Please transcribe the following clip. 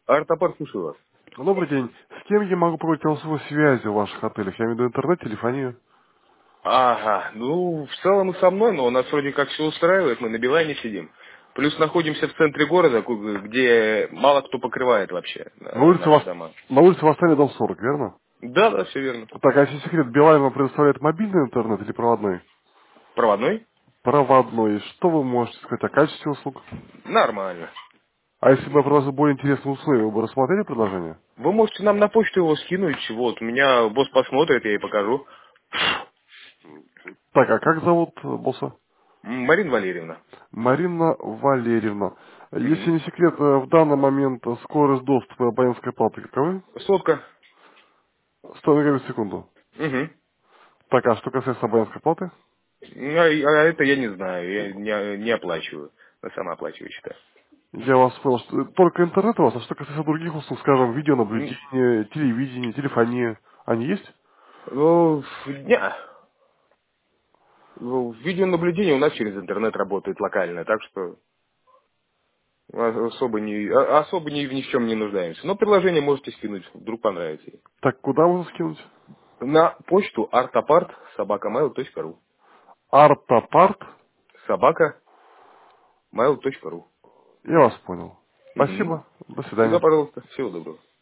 Артапарт, слушаю вас. Добрый день. С кем я могу проводить голосовую связь в ваших отелях? Я имею в виду интернет, телефонию. Ага, ну, в целом и со мной, но у нас вроде как все устраивает, мы на Билайне сидим. Плюс находимся в центре города, где мало кто покрывает вообще наши дома. На улице Восстания, дом 40, верно? Да, да, все верно. Так, а если секрет, Билайн вам предоставляет мобильный интернет или проводной? Проводной? Проводной. Что вы можете сказать о качестве услуг? Нормально. А если бы я предложил более интересные условия, вы бы рассмотрели предложение? Вы можете нам на почту его скинуть, вот, у меня босс посмотрит, я ей покажу. Так, а как зовут босса? Марина Валерьевна. Марина Валерьевна. Если Мгм. не секрет, в данный момент скорость доступа абонентской платы каковы? Сотка. 100 мегабит в секунду. Угу. Так, а что касается абонентской платы? А это я не знаю, я не оплачиваю. Я сама оплачиваю, считаю. Я вас понял, что только интернет у вас, а что касается других услуг, скажем, видеонаблюдение, телевидение, телефония, они есть? Ну, видеонаблюдение у нас через интернет работает локально, так что особо ни в чем не нуждаемся. Но приложение можете скинуть, вдруг понравится. Так, куда можно скинуть? На почту artapart@mail.ru. Артапарт. Mail.ru. Я вас понял. Угу. Спасибо. До Сюда, свидания. пожалуйста. Всего доброго.